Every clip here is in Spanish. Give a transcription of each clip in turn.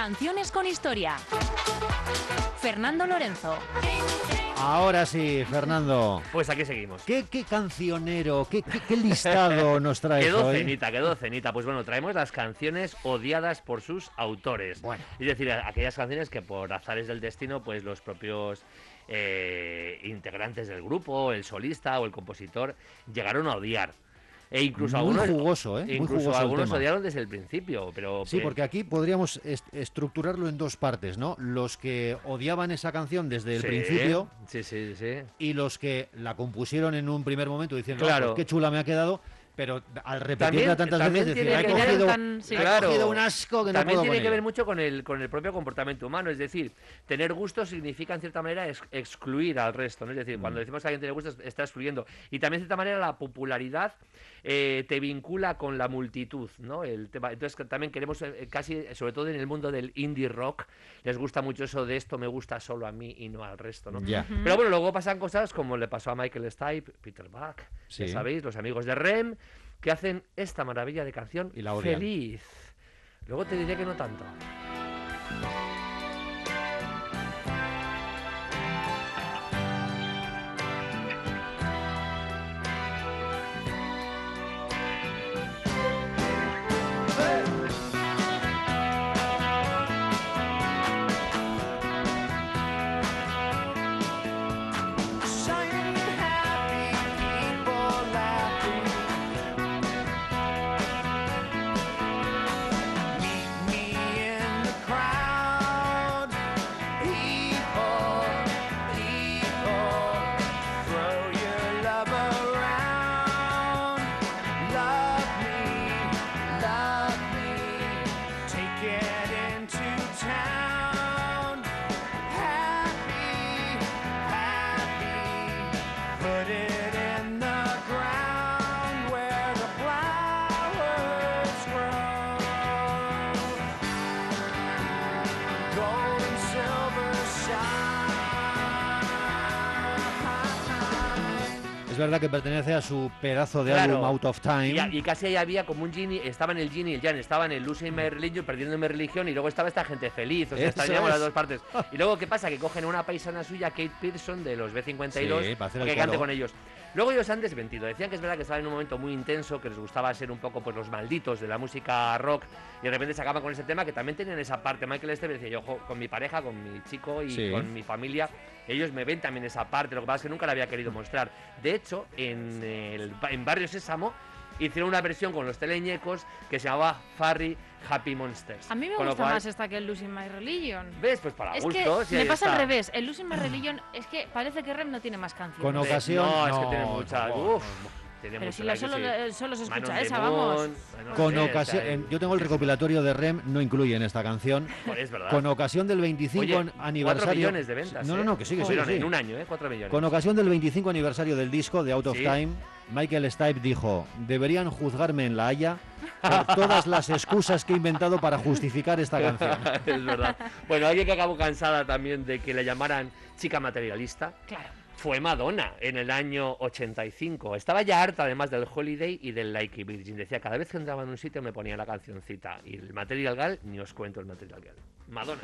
Canciones con historia. Fernando Lorenzo. Ahora sí, Fernando. Pues aquí seguimos. ¿Qué cancionero, qué listado nos traes hoy? Quedó cenita. Pues bueno, traemos las canciones odiadas por sus autores. Bueno. Es decir, aquellas canciones que por azares del destino, pues los propios integrantes del grupo, el solista o el compositor, llegaron a odiar. E incluso muy algunos, jugoso, ¿eh? Incluso muy jugoso algunos el tema. odiaron desde el principio. Pero sí, porque aquí podríamos estructurarlo en dos partes, ¿no? Los que odiaban esa canción desde el principio. Sí. Y los que la compusieron en un primer momento diciendo, claro, pues qué chula me ha quedado. Pero al repetirla tantas veces, decir, he cogido un asco que no puedo con También tiene que ella. ver mucho con el propio comportamiento humano. Es decir, tener gusto significa en cierta manera excluir al resto, ¿no? Es decir, cuando decimos que alguien tiene gusto, está excluyendo. Y también de cierta manera la popularidad te vincula con la multitud, ¿no? El tema. Entonces también queremos casi, sobre todo en el mundo del indie rock, les gusta mucho eso de esto me gusta solo a mí y no al resto, ¿no? Yeah. Pero bueno, luego pasan cosas como le pasó a Michael Stipe, Peter Buck, sí. ya sabéis, los amigos de REM, que hacen esta maravilla de canción y la odian. Feliz. Luego te diré que no tanto. Es verdad que pertenece a su pedazo de álbum Out of Time. Y casi ahí había como un Ginny, estaba en el Ginny y el Jan, estaba en el Losing My Religion, perdiendo mi religión, y luego estaba esta gente feliz, o sea, estaríamos las dos partes. Y luego, ¿qué pasa? Que cogen una paisana suya, Kate Pearson, de los B52, que cante con ellos. Luego ellos han desmentido, decían que es verdad que estaban en un momento muy intenso, que les gustaba ser un poco pues los malditos de la música rock, y de repente se acaban con ese tema, que también tenían esa parte. Michael Stipe decía, yo con mi pareja, con mi chico y con mi familia, ellos me ven también esa parte, lo que pasa es que nunca la había querido mostrar. De hecho, en Barrio Sésamo hicieron una versión con los teleñecos que se llamaba Furry Happy Monsters. A mí me gusta más esta que el Losing My Religion. ¿Ves? Pues para es gustos. Que me pasa al revés. El Losing My Religion es que parece que REM no tiene más canciones. Con ocasión. No, es que tiene muchas. Pero si solo se escucha esa, vamos. Con ocasión, yo tengo el recopilatorio de REM, no incluyen esta canción. Es verdad. Con ocasión del 25 aniversario. 4 millones de ventas. No, que sí. En un año, 4 millones. Con ocasión del 25 aniversario del disco de Out of Time, Michael Stipe dijo: deberían juzgarme en La Haya por todas las excusas que he inventado para justificar esta canción. Es verdad. Bueno, alguien que acabó cansada también de que le llamaran chica materialista. Claro. Fue Madonna en el año 85. Estaba ya harta además del Holiday y del Like a Virgin. Decía, cada vez que entraba en un sitio me ponía la cancioncita. Y el Material Girl, ni os cuento el Material Girl. Madonna.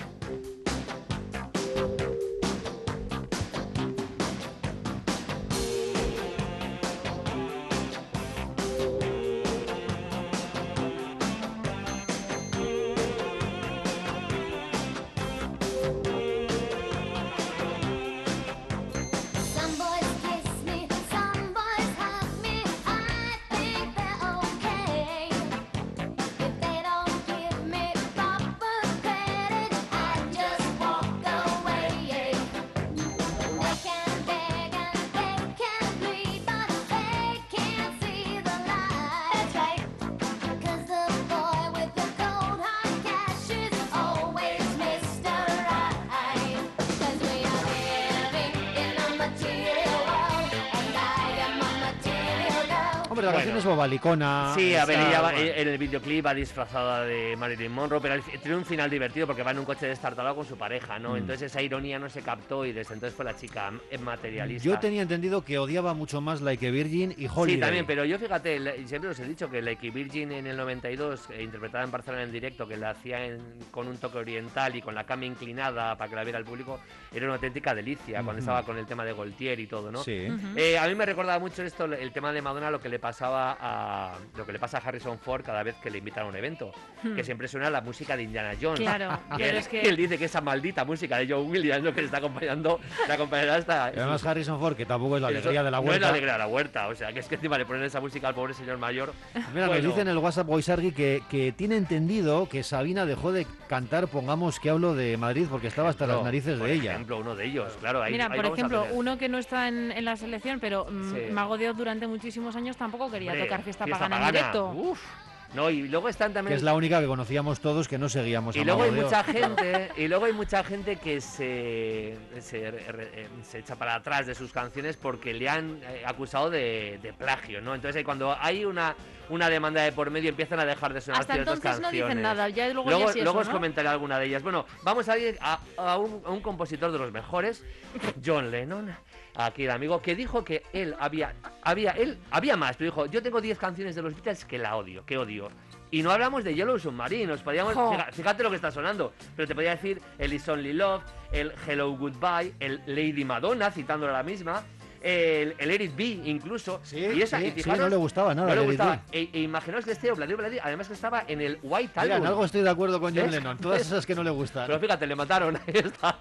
la canción es bobalicona. Sí, a ver, ella en el videoclip va disfrazada de Marilyn Monroe, pero tiene un final divertido porque va en un coche destartalado con su pareja, ¿no? Entonces esa ironía no se captó y desde entonces fue la chica materialista. Yo tenía entendido que odiaba mucho más Like a Virgin y Holiday. Sí, también, pero yo fíjate, siempre os he dicho que Like a Virgin en el 92, interpretada en Barcelona en directo, que la hacía con un toque oriental y con la cama inclinada para que la viera el público, era una auténtica delicia cuando estaba con el tema de Gaultier y todo, ¿no? Sí. A mí me recordaba mucho esto, el tema de Madonna, lo que le pasa a Harrison Ford cada vez que le invitan a un evento, que siempre suena la música de Indiana Jones. Claro, pero es que él dice que esa maldita música de John Williams, ¿no?, que le está acompañando, la acompañará hasta... Y además Harrison Ford, que tampoco es la alegría de la huerta. No es la alegría de la huerta, o sea, que es que encima le ponen esa música al pobre señor mayor. Mira, nos dice en el WhatsApp Boisargui que tiene entendido que Sabina dejó de cantar Pongamos que hablo de Madrid porque estaba hasta las narices de ella. Por ejemplo, uno de ellos, claro. Mira, por ejemplo, uno que no está en la selección, pero Mago de Oz durante muchísimos años tampoco quería tocar Fiesta Pagana en directo. Uf. No, y luego están también... Que es la única que conocíamos todos que no seguíamos a Mago de Oz. Y luego hay mucha gente que se echa para atrás de sus canciones porque le han acusado de plagio, ¿no? Entonces cuando hay una demanda de por medio empiezan a dejar de sonar ciertas canciones. Hasta entonces no dicen nada, ya luego ya sí eso, luego os ¿no? comentaré alguna de ellas. Bueno, vamos a ir a un compositor de los mejores, John Lennon, aquí el amigo, que dijo que él había más, pero dijo, yo tengo 10 canciones de los Beatles que odio. Y no hablamos de Yellow Submarine, nos podíamos, fíjate lo que está sonando, pero te podía decir el It's Only Love, el Hello Goodbye, el Lady Madonna, citándolo a la misma, el Let It Be incluso. Sí, y fijaros, no le gustaba nada. No le gustaba. Imaginaos que este Obladi, además que estaba en el White Album. En algo estoy de acuerdo con John Lennon, todas esas que no le gustan. Pero fíjate, le mataron, ahí está.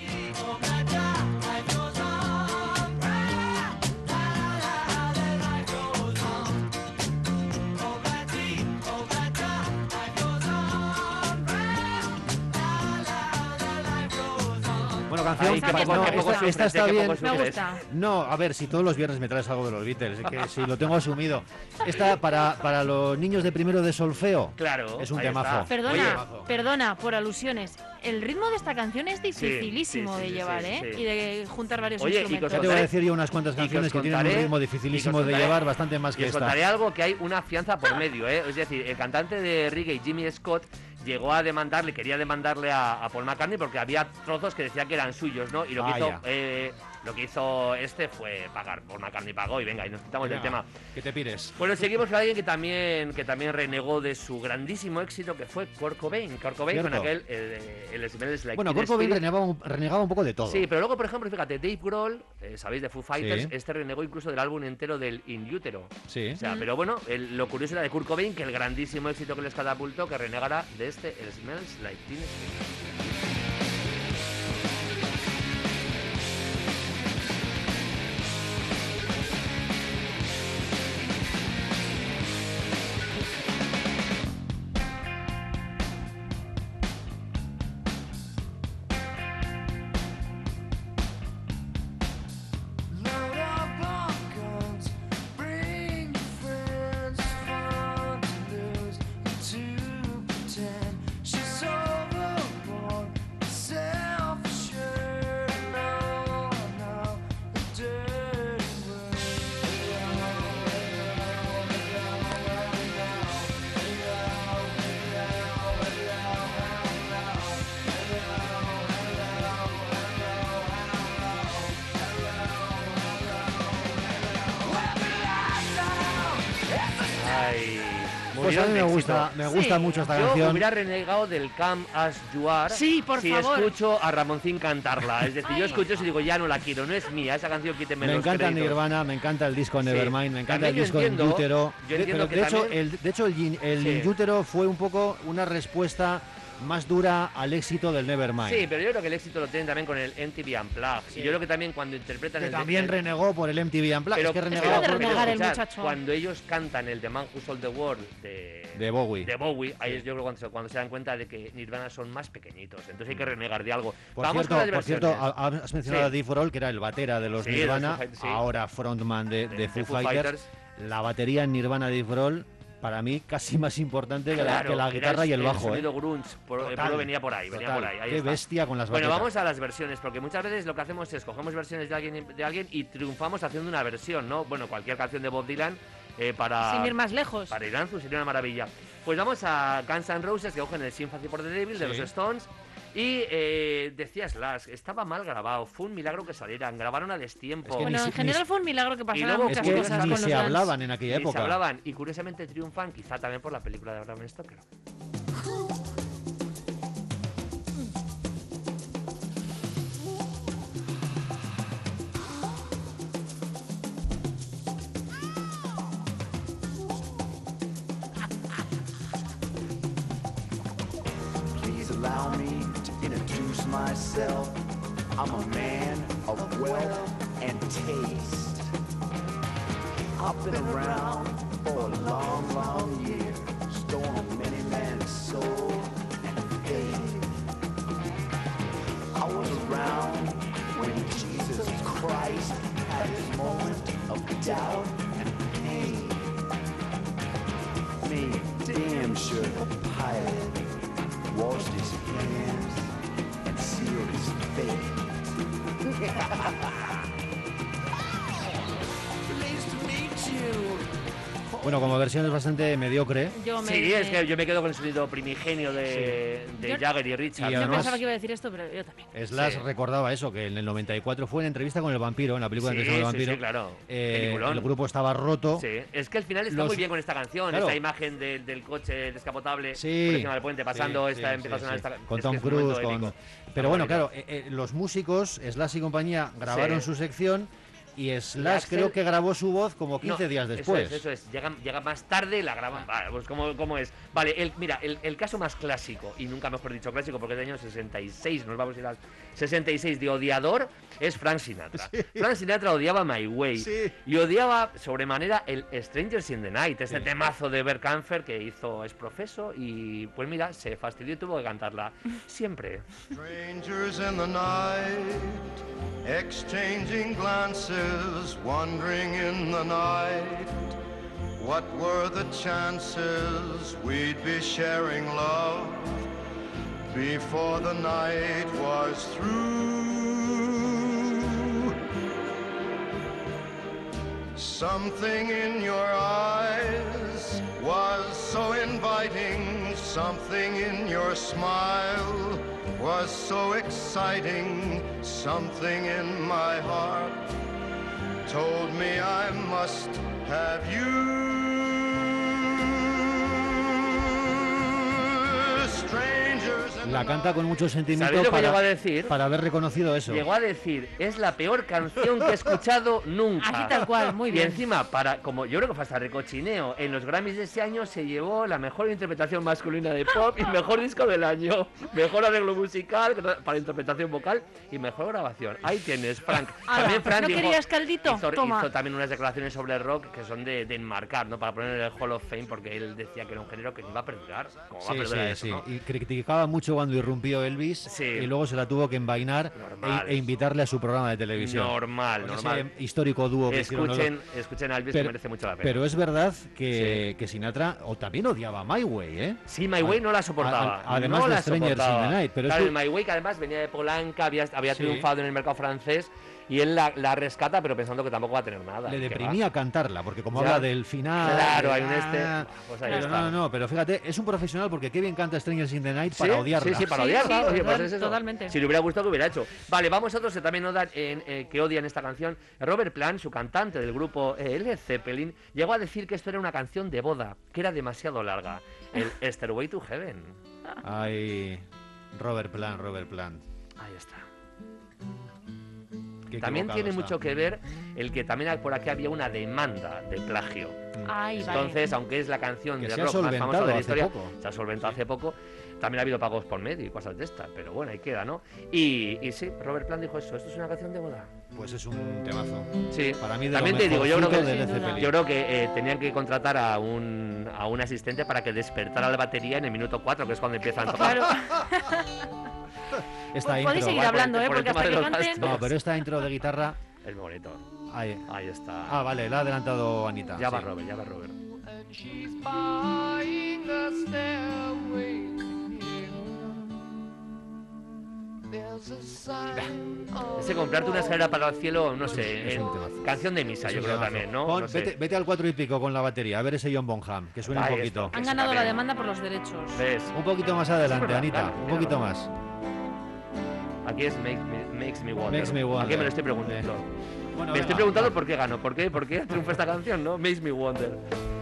Bueno, canción, esta está bien. Me gusta. No, a ver, si todos los viernes me traes algo de los Beatles, que si lo tengo asumido. Esta para los niños de primero de solfeo. Claro. Es un temazo. Perdona, por alusiones. El ritmo de esta canción es dificilísimo de llevar, ¿eh? Sí. Y de juntar varios instrumentos. Te voy a decir yo unas cuantas canciones que tienen un ritmo dificilísimo de llevar, bastante más que esta. Os contaré algo que hay una fianza por medio, ¿eh? Es decir, el cantante de reggae, Jimmy Scott, llegó a quería demandarle a Paul McCartney porque había trozos que decía que eran suyos, ¿no? Y lo que hizo fue pagar. Paul McCartney pagó y venga, y nos quitamos del tema. Que te pires. Bueno, seguimos con alguien que también renegó de su grandísimo éxito, que fue Kurt Cobain. Kurt Cobain con aquel el Smells Like Bueno, Kurt Cobain renegaba un poco de todo. Sí, pero luego, por ejemplo, fíjate, Dave Grohl, sabéis, de Foo Fighters, renegó incluso del álbum entero del In Utero. Sí. O sea, pero bueno, lo curioso era de Kurt Cobain, que el grandísimo éxito que les catapultó, que renegara de el Smells Like Teen Spirit. Pues a mí me gusta mucho esta canción. Yo hubiera renegado del Come As You Are si escucho a Ramoncín cantarla. Es decir, yo escucho eso y digo, ya no la quiero, no es mía, esa canción quíteme los créditos. Me encanta Nirvana, me encanta el disco Nevermind, me encanta el disco In Utero. De hecho, el In Utero fue un poco una respuesta más dura al éxito del Nevermind. Sí, pero yo creo que el éxito lo tienen también con el MTV Unplugged. Sí. Y yo creo que también cuando interpretan que también renegó por el MTV Unplugged. Pero es que renegaba por renegar el muchacho. Cuando ellos cantan el The Man Who Sold the World de Bowie, ahí yo creo cuando se dan cuenta de que Nirvana son más pequeñitos. Entonces hay que renegar de algo. Por cierto, has mencionado a Dave Grohl, que era el batera de los Nirvana, ahora frontman de Foo Fighters. La batería en Nirvana de Dave Grohl, para mí, casi más importante que la guitarra y el bajo. El sonido grunge, venía por ahí. Qué bestia con las baterías. Bueno, vamos a las versiones, porque muchas veces lo que hacemos es cogemos versiones de alguien y triunfamos haciendo una versión, ¿no? Bueno, cualquier canción de Bob Dylan Sin ir más lejos. Para Iranzu sería una maravilla. Pues vamos a Guns N' Roses, que cogen el Sympathy for the Devil de los Stones. Y decía Slash, estaba mal grabado, fue un milagro que salieran, grabaron a destiempo. Es que en general fue un milagro que pasaran muchas cosas con los se hablaban en aquella época. Se hablaban, y curiosamente triunfan, quizá también por la película de Bram Stoker. Allow me to introduce myself. I'm a man of wealth and taste. I've been around for a long, long year, stolen many man's soul and faith. I was around when Jesus Christ had his moment of doubt and pain. Me, damn sure the pilot washed his hands and sealed his fate. Pleased to meet you. Bueno, como versión es bastante mediocre. Sí, es que yo me quedo con el sonido primigenio de Jagger y Richard. Yo pensaba que iba a decir esto, pero yo también. Slash recordaba eso, que en el 94 fue en entrevista con el vampiro, en la película de entrevista con el vampiro. Sí, claro. El grupo estaba roto. Sí, es que al final está muy bien con esta canción, esta imagen del coche descapotable por encima del puente, pasando empieza a sonar esta con Tom Cruise, pero bueno, claro, los músicos, Slash y compañía, grabaron su sección. Y Slash creo que grabó su voz como 15 días después. Eso es. Llega más tarde, la graban. Vale, pues ¿cómo es? Vale, mira, el caso más clásico, y nunca mejor dicho clásico, porque es del año 66, nos vamos a ir al 66, de odiador, es Frank Sinatra. Sí. Frank Sinatra odiaba My Way. Sí. Y odiaba sobremanera el Strangers in the Night, ese temazo de Bert Kaempfer que hizo Es Profeso, y pues mira, se fastidió y tuvo que cantarla siempre. Strangers in the night, exchanging glances, wandering in the night. What were the chances we'd be sharing love before the night was through? Something in your eyes was so inviting, something in your smile was so exciting, something in my heart told me I must have you. La canta con mucho sentimiento para haber reconocido eso. Llegó a decir, es la peor canción que he escuchado nunca. Así tal cual, muy bien. Y encima, como yo creo que fue hasta recochineo, en los Grammys de ese año se llevó la mejor interpretación masculina de pop y mejor disco del año, mejor arreglo musical para interpretación vocal y mejor grabación. Ahí tienes, Frank. También Frank ¿no querías caldito? Hizo también unas declaraciones sobre el rock que son de enmarcar, ¿no? Para poner en el Hall of Fame, porque él decía que era un género que no iba a perdurar. ¿Cómo va a perdurar eso, ¿no? Y criticaba mucho cuando irrumpió Elvis y luego se la tuvo que envainar e invitarle a su programa de televisión. Normal. Ese histórico dúo que escuchen a Elvis, que merece mucho la pena. Pero es verdad que Sinatra también odiaba My Way, ¿eh? Sí, My Way no la soportaba. Además de Strangers in the Night. Pero claro, el My Way, que además venía de Polanca, había triunfado en el mercado francés. Y él la rescata, pero pensando que tampoco va a tener nada. Le deprimía cantarla, porque como habla del final... Claro, hay un pues ahí está. No, pero fíjate, es un profesional porque qué bien canta Strangers in the Night para odiarla. Sí, para odiarla. Sí, pues es eso. Totalmente. Si le hubiera gustado, que hubiera hecho. Vale, vamos a otros que también que odian esta canción. Robert Plant, su cantante del grupo Led Zeppelin, llegó a decir que esto era una canción de boda, que era demasiado larga. El Stairway to Heaven. Ay, Robert Plant. Ahí está. También tiene mucho que ver el que también por aquí había una demanda de plagio. Entonces, aunque es la canción de rock más famosa de la historia, se ha solventado hace poco, también ha habido pagos por medio y cosas de estas, pero bueno, ahí queda, ¿no? Y sí, Robert Plant dijo eso, esto es una canción de boda. Pues es un temazo. Sí, para mí también te digo, yo creo que tenían que contratar a un asistente para que despertara la batería en el minuto 4, que es cuando empiezan a tocar. Claro. Podéis seguir hablando, porque hasta que canten... No, pero esta intro de guitarra... Es bonito. Ahí está. Ah, vale, la ha adelantado Anita. Ya va Robert. There's Ese comprarte una escalera para el cielo, no sé, canción de misa, yo creo también, ¿no? No sé. Vete al 4 y pico con la batería, a ver ese John Bonham, que suena un poquito. Han ganado la demanda por los derechos. ¿Ves? Un poquito más adelante, Anita, un poquito más. Aquí es Makes Me Wonder. Makes Me Wonder. Aquí me lo estoy preguntando. Bueno, me estoy preguntando por qué gano, por qué triunfa esta canción, ¿no? Makes Me Wonder.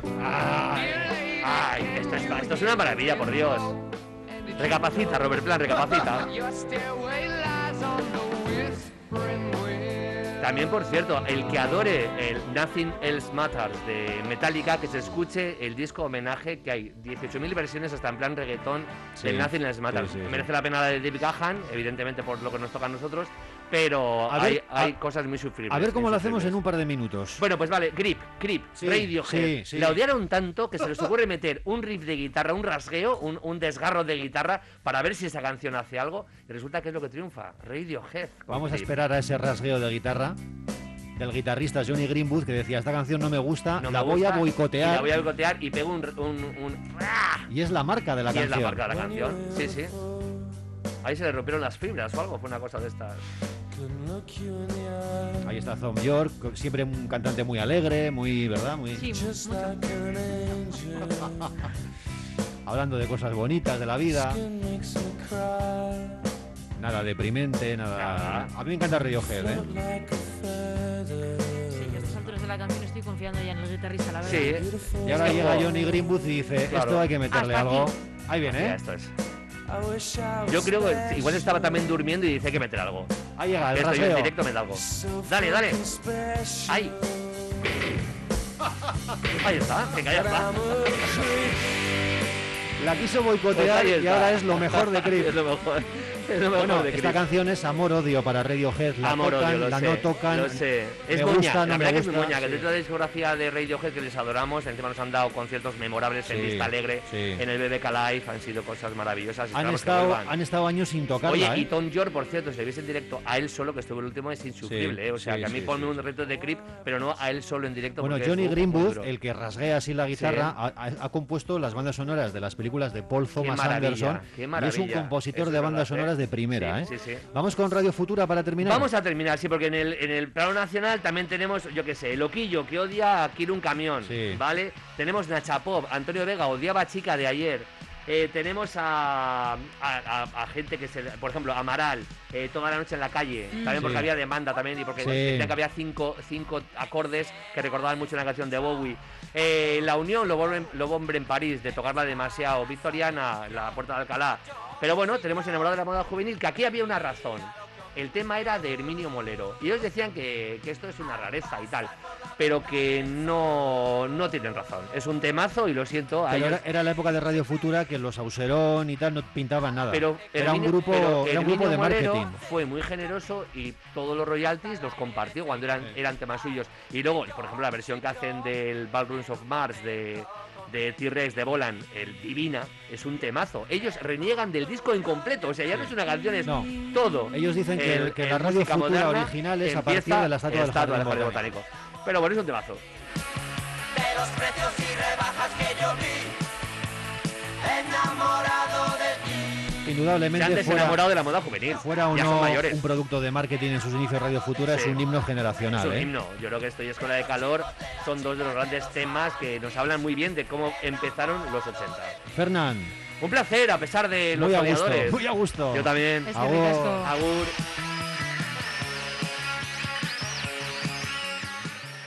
Ay, esto es una maravilla, por Dios. Recapacita, Robert Plant, recapacita. También, por cierto, el que adore el Nothing Else Matters de Metallica, que se escuche el disco homenaje, que hay 18.000 versiones hasta en plan reggaetón del Nothing Else Matters. Merece la pena la de David Gahan, evidentemente por lo que nos toca a nosotros, pero hay cosas muy sufribles. A ver cómo lo hacemos en un par de minutos. Bueno, pues vale, Creep, Radiohead. La odiaron tanto que se les ocurre meter un riff de guitarra, un rasgueo, un desgarro de guitarra para ver si esa canción hace algo, y resulta que es lo que triunfa, Radiohead. Vamos a esperar a ese rasgueo de guitarra del guitarrista Johnny Greenwood, que decía, esta canción no me gusta, la voy a boicotear. La voy a boicotear y pego Y es la marca de la canción. Es la marca de la canción, sí. Ahí se le rompieron las fibras o algo, fue una cosa de estas. Ahí está Thom Yorke, siempre un cantante muy alegre, muy, ¿verdad? Muy... Sí, mucho. Hablando de cosas bonitas de la vida. Nada deprimente, nada... A mí me encanta Radiohead, ¿eh? Sí, a estas alturas de la canción estoy confiando ya en el guitarrista, la verdad. Sí. Y ahora llega Johnny Greenwood y dice, esto hay que meterle algo. Ahí viene, ¿eh? Esto es. Yo creo que igual estaba también durmiendo y dice que meter algo. Ahí llega el esto rasgueo. Yo en directo me da algo. Dale. Ahí. Ahí está, venga, ya está. La quiso boicotear Pues y ahora es lo mejor de Creep. Es lo mejor. Bueno, esta canción es amor-odio para Radiohead. La tocan, la no tocan. Lo sé. Es moña, la verdad que es muy moña. Que dentro de la discografía de Radiohead, que les adoramos, encima nos han dado conciertos memorables en Vista Alegre, en el BBK Live, han sido cosas maravillosas. Han estado años sin tocarla. Oye, y Tom York, por cierto, si le veis en directo a él solo, que estuvo el último, es insufrible. O sea, que a mí ponme un reto de Creep, pero no a él solo en directo. Bueno, Johnny Greenwood, el que rasguea así la guitarra, ha compuesto las bandas sonoras de las películas de Paul Thomas Anderson. Y es un compositor de bandas sonoras de primera, ¿eh? Sí. Vamos con Radio Futura para terminar. Vamos a terminar, sí, porque en el plano nacional también tenemos, yo qué sé, el Loquillo, que odia a Quiero un camión, ¿vale? Tenemos Nacha Pop, Antonio Vega, odiaba a Chica de ayer. Tenemos a gente que por ejemplo, Amaral, Toda la noche en la calle, también porque había demanda también y porque decían que había cinco acordes que recordaban mucho una canción de Bowie. La Unión, Lobo Hombre en París, de tocarla demasiado, Victoriana, La Puerta de Alcalá. Pero bueno, tenemos Enamorado de la moda juvenil, que aquí había una razón. El tema era de Herminio Molero. Y ellos decían que esto es una rareza y tal, pero que no tienen razón. Es un temazo y lo siento. Pero era la época de Radio Futura que los Auserón y tal no pintaban nada. Pero era un grupo de marketing. Molero fue muy generoso y todos los royalties los compartió cuando eran temas suyos. Y luego, por ejemplo, la versión que hacen del Ballrooms of Mars de T-Rex de Bolan, el Divina, es un temazo. Ellos reniegan del disco incompleto, o sea, ya no es una canción, es todo. Ellos dicen que la Radio Futura original es a partir de la estatua del Jardín Botánico. Pero bueno, es un temazo. De los precios y rebajas que yo vi, enamorado de ti. Indudablemente antes enamorado de la moda juvenil. Fuera o no un producto de marketing en sus inicios, Radio Futura es un himno generacional. Es un himno. Yo creo que esto y Escuela de Calor son dos de los grandes temas que nos hablan muy bien de cómo empezaron los 80. Fernán. Un placer, a pesar de los odiadores. Muy a gusto. Yo también. Agur. Agur.